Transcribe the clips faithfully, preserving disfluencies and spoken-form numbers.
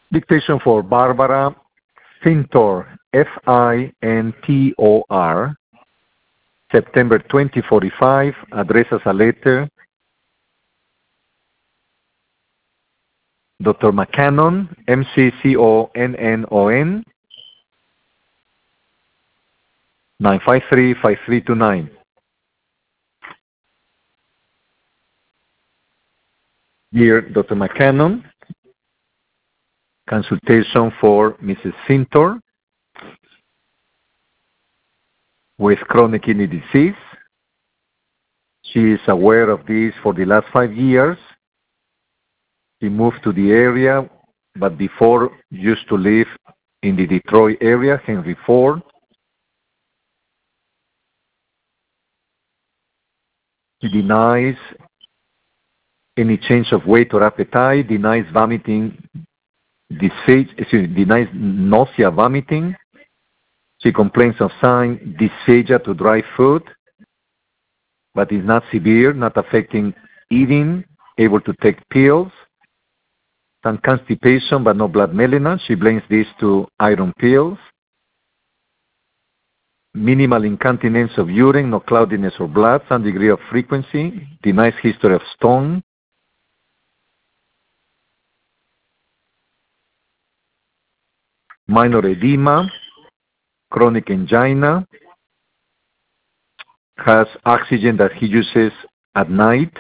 Dictation for Barbara Fintor, F I N T O R, September twenty forty-five, address as a letter. Doctor McCannon, M C C O N N O N, nine five three, five three two nine. Dear Doctor McCannon, consultation for Missus Fintor with chronic kidney disease. She is aware of this for the last five years. She moved to the area, but before used to live in the Detroit area, Henry Ford. She denies any change of weight or appetite, denies vomiting, dysphagia, excuse me, denies nausea, vomiting. She complains of sign dysphagia to dry food, but is not severe, not affecting eating, able to take pills. Some constipation, but no blood melanoma. She blames this to iron pills. Minimal incontinence of urine, no cloudiness or blood, some degree of frequency. Denies history of stone. Minor edema, chronic angina, has oxygen that he uses at night.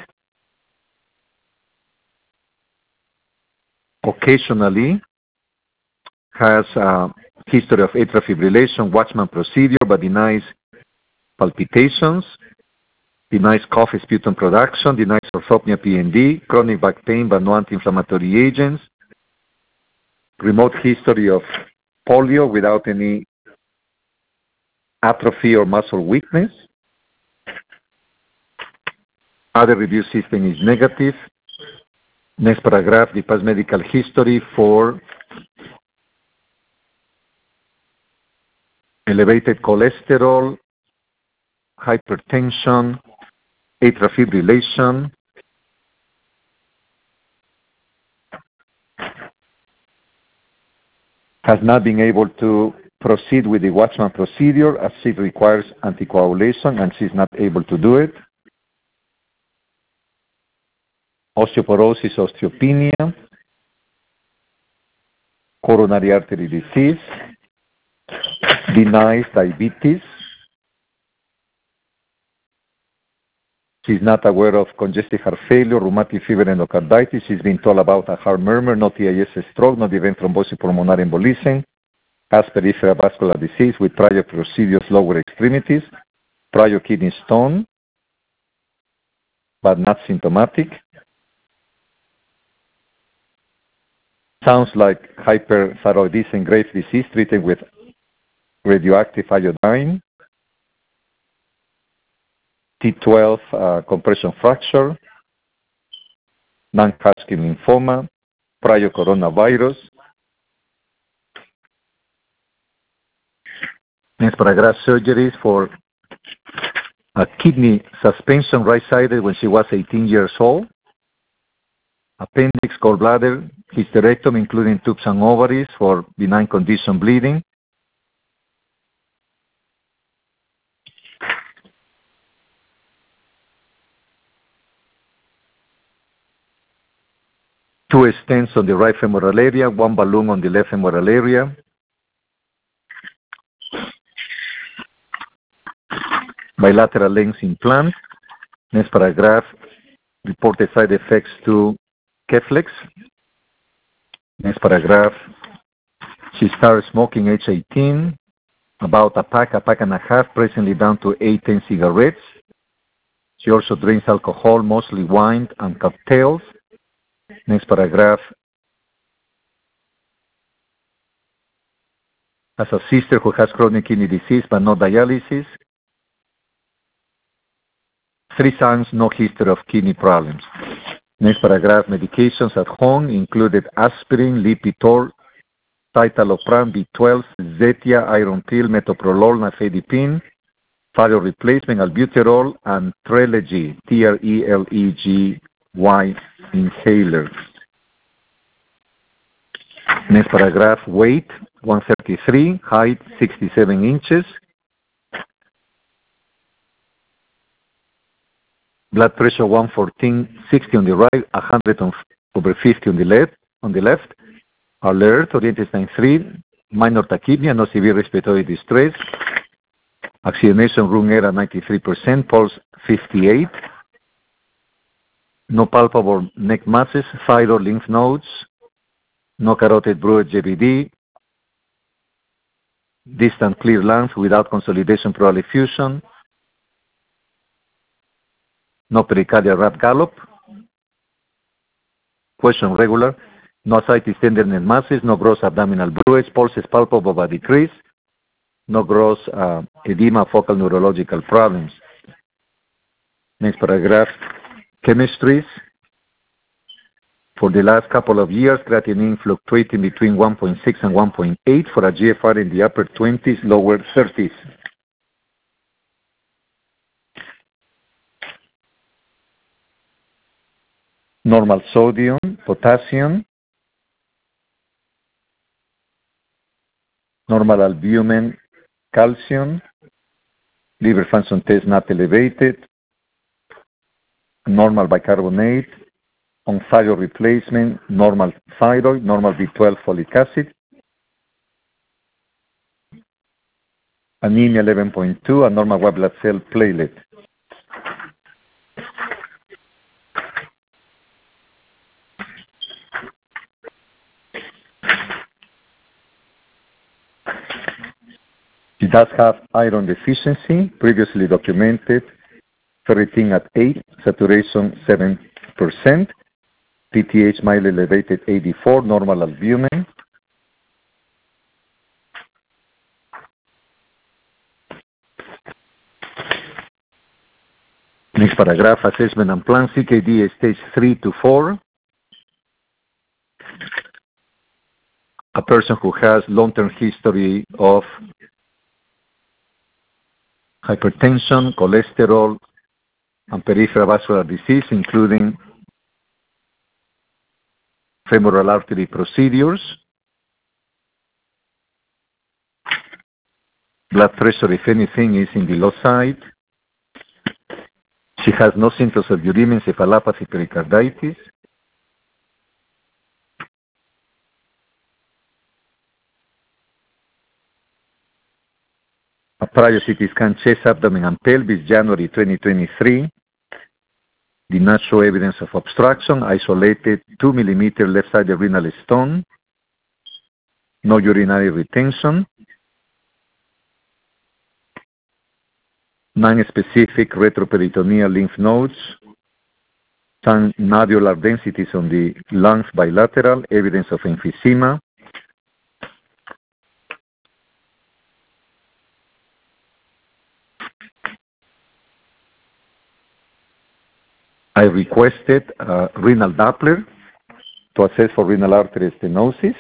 Occasionally has a history of atrial fibrillation, Watchman procedure, but denies palpitations, denies cough, sputum production, denies orthopnea, P N D, chronic back pain, but no anti-inflammatory agents, remote history of polio without any atrophy or muscle weakness. Other review system is negative. Next paragraph, the past medical history for elevated cholesterol, hypertension, atrial fibrillation, has not been able to proceed with the Watchman procedure as it requires anticoagulation and she's not able to do it. Osteoporosis, osteopenia, coronary artery disease, denies diabetes. She's not aware of congestive heart failure, rheumatic fever, endocarditis. She's been told about a heart murmur, no T I S stroke, no event thrombosis pulmonary embolism, has peripheral vascular disease with prior procedures lower extremities, prior kidney stone, but not symptomatic. Sounds like hyperthyroidism, Graves' disease treated with radioactive iodine. T twelve uh, compression fracture, non-Hodgkin lymphoma, prior coronavirus. Next paragraph, surgeries for a kidney suspension right-sided when she was eighteen years old. Appendix, gallbladder, hysterectomy, including tubes and ovaries for benign condition bleeding. Two stents on the right femoral area, one balloon on the left femoral area. Bilateral lens implant. Next paragraph, reported side effects to Keflex. Next paragraph, she started smoking age eighteen, about a pack, a pack and a half, presently down to eight, ten cigarettes. She also drinks alcohol, mostly wine and cocktails. Next paragraph, has a sister who has chronic kidney disease but no dialysis. Three sons, no history of kidney problems. Next paragraph, medications at home included aspirin, Lipitor, citalopram, B twelve, Zetia, iron pill, metoprolol, nifedipine, thyroid replacement, albuterol, and Trelegy, T R E L E G Y inhaler. Next paragraph, weight one thirty-three, height sixty-seven inches. Blood pressure one fourteen sixty on the right, one hundred on, over fifty on the left. On the left, alert, oriented sign three, minor tachypnea, no severe respiratory distress. Oxygenation room air at ninety-three percent, pulse fifty-eight. No palpable neck masses, thyroid lymph nodes. No carotid bruit J B D. Distant clear lungs without consolidation pleural effusion. No pericardial rap gallop. Question regular. No ascites tenderness masses. No gross abdominal bruits. Pulses palpable but decrease. No gross uh, edema, focal neurological problems. Next paragraph. Chemistries. For the last couple of years, creatinine fluctuating between one point six and one point eight for a G F R in the upper twenties, lower thirties. Normal sodium, potassium, normal albumin, calcium, liver function test not elevated, normal bicarbonate, on thyroid replacement, normal thyroid, normal B twelve folic acid, anemia eleven point two, and normal white blood cell platelet. She does have iron deficiency, previously documented, ferritin at eight, saturation seven percent, P T H mildly elevated eighty-four, normal albumin. Next paragraph, assessment and plan, C K D stage three to four. A person who has long-term history of hypertension, cholesterol, and peripheral vascular disease, including femoral artery procedures. Blood pressure, if anything, is in the low side. She has no symptoms of uremia, encephalopathy, pericarditis. A prior C T scan, chest, abdomen, and pelvis, January twenty twenty-three. Did not show evidence of obstruction. Isolated two millimeter left-sided renal stone. No urinary retention. Non-specific retroperitoneal lymph nodes. Some nodular densities on the lungs bilateral. Evidence of emphysema. I requested uh, renal Doppler to assess for renal artery stenosis.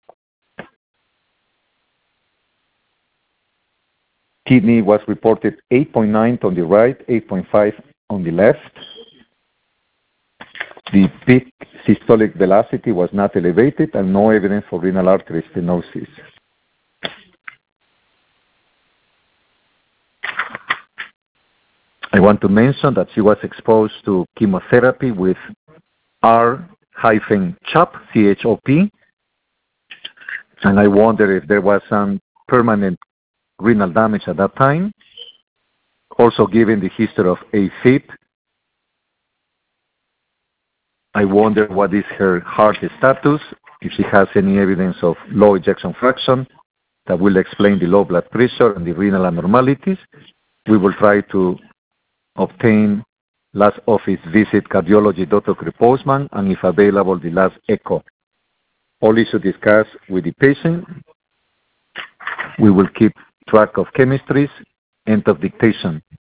Kidney was reported eight point nine on the right, eight point five on the left. The peak systolic velocity was not elevated and no evidence for renal artery stenosis. I want to mention that she was exposed to chemotherapy with R CHOP, C H O P, and I wonder if there was some permanent renal damage at that time. Also, given the history of AFib, I wonder what is her heart status, if she has any evidence of low ejection fraction that will explain the low blood pressure and the renal abnormalities. We will try to obtain last office visit cardiology Doctor Postman, and if available, the last echo. All issues discussed with the patient. We will keep track of chemistries. End of dictation.